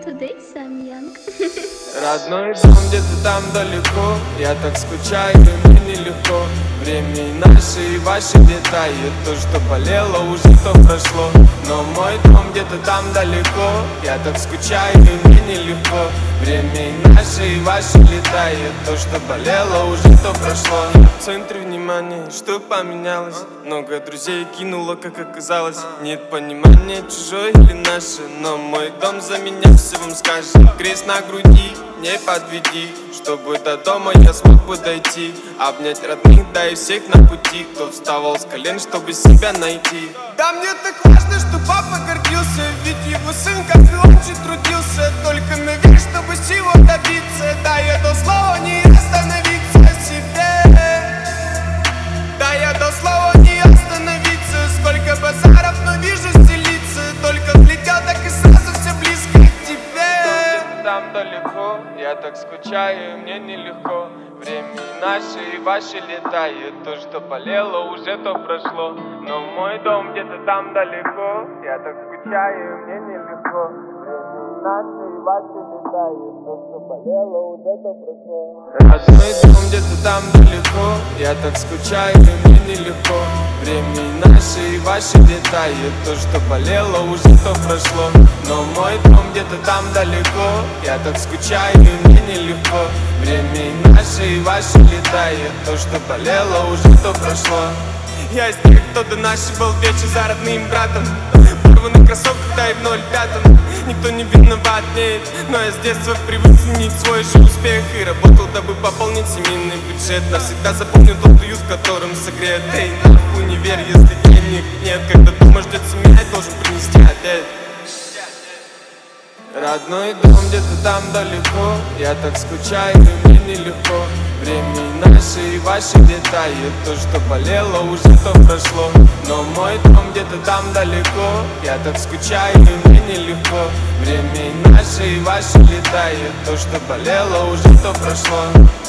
Today Samyang. Родной дом где-то там далеко, я так скучаю, и мне нелегко. Время и наше, и ваше летает. То, что болело, уже то прошло. Но мой дом где-то там далеко, я так скучаю, и мне нелегко. Время и наше, и ваше летает. То, что болело, уже то прошло. В центре внимания, что поменялось? Много друзей кинуло, как оказалось. Нет понимания, чужое или наше. Но мой дом за меня все вам скажет. Крест на груди, не подведи, чтобы до дома я смог бы дойти. Обнять родных, да и всех на пути, кто вставал с колен, чтобы себя найти. Да мне так важно, что папа гордился, ведь его сын, как и он, же трудился. Только наверх, чтобы всего добиться. Да, я дал слово не остановиться себе. Да, я дал слово не остановиться. Сколько базаров, но вижу стелиться. Только влетел, так и сразу все близко к тебе. Там далеко, я так скучаю, мне нелегко. Время и наше, и ваше летает. То, что болело, уже то прошло. Но мой дом где-то там далеко, я так скучаю, мне нелегко. Время и наше, и ваше летает. То, что болело, уже то прошло. Родной дом где-то там далеко, я так скучаю, мне нелегко. Время и наше, и ваше летает. То, что болело, уже то прошло. Но мой дом где-то там далеко, я так скучаю, мне нелегко. Время и наше, и ваше летает. То, что болело, уже то прошло. Я из тех, кто до нашей был вечер за родным братом. Порванных кроссовках, да и в 05-м. Никто не виноват, нет. Но я с детства привык ценить свой же успех. И работал, дабы пополнить семейный бюджет. Навсегда запомню тот уют, в котором согрет. Эй, нахуй не верь, если денег нет. Когда дома ждет семья, я должен принести обед. Родной дом где-то там далеко, я так скучаю, и мне нелегко. Время и наше, и ваше летает. То, что болело, уже то прошло. Но мой дом где-то там далеко, я так скучаю, и мне нелегко. Время и наше, и ваше летает. То, что болело, уже то прошло.